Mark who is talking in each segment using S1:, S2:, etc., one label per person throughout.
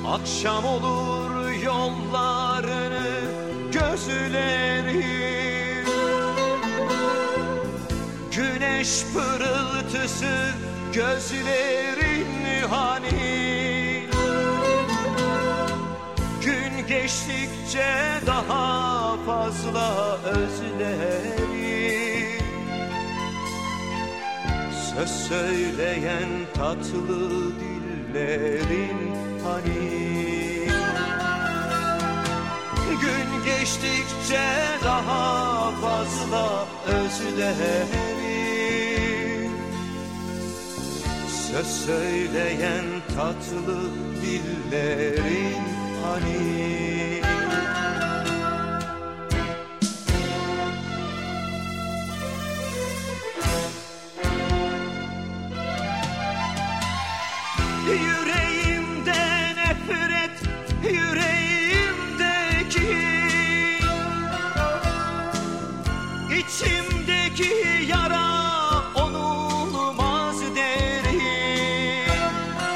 S1: Akşam olur yollarını gözlerim, güneş pırıltısı gözlerin hani. Gün geçtikçe daha fazla özlerim. Söz söyleyen tatlı dillerin hani. Gün geçtikçe daha fazla özlerim. Söz söyleyen tatlı dillerin hani. Yüreğimde nefret, yüreğimdeki, içimdeki yara onulmaz derim.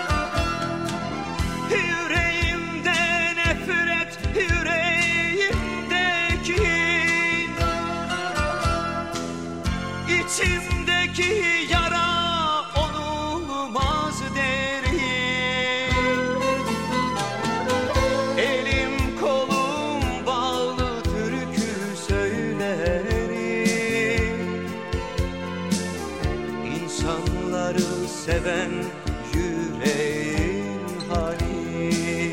S1: Yüreğimde nefret, yüreğimdeki, içimdeki yara onulmaz derim. İnsanları seven yüreğin hani.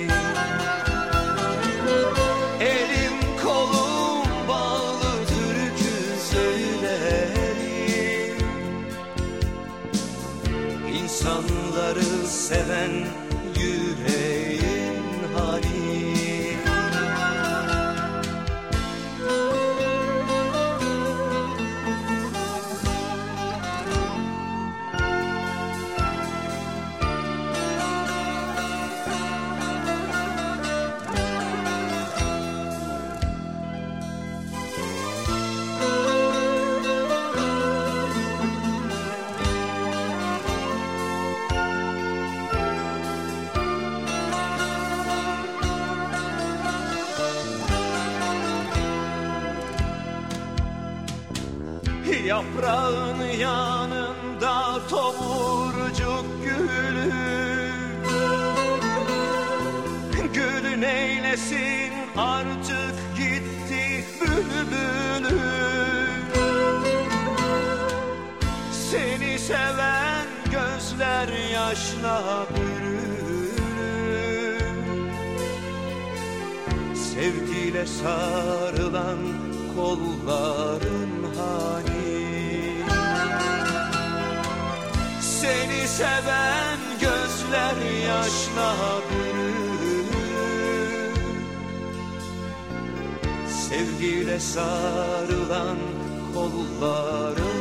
S1: Elim kolum bağlı türkü söylerim. İnsanları seven yüreğin hani. Yaprağın yanında tomurcuk gülü, gülün eylesin artık gitti bülbülü. Seni seven gözler yaşla bürünür. Sevgiyle sarılan kolların hani. Seni seven gözler yaşla bürünür. Sevgiyle sarılan kolların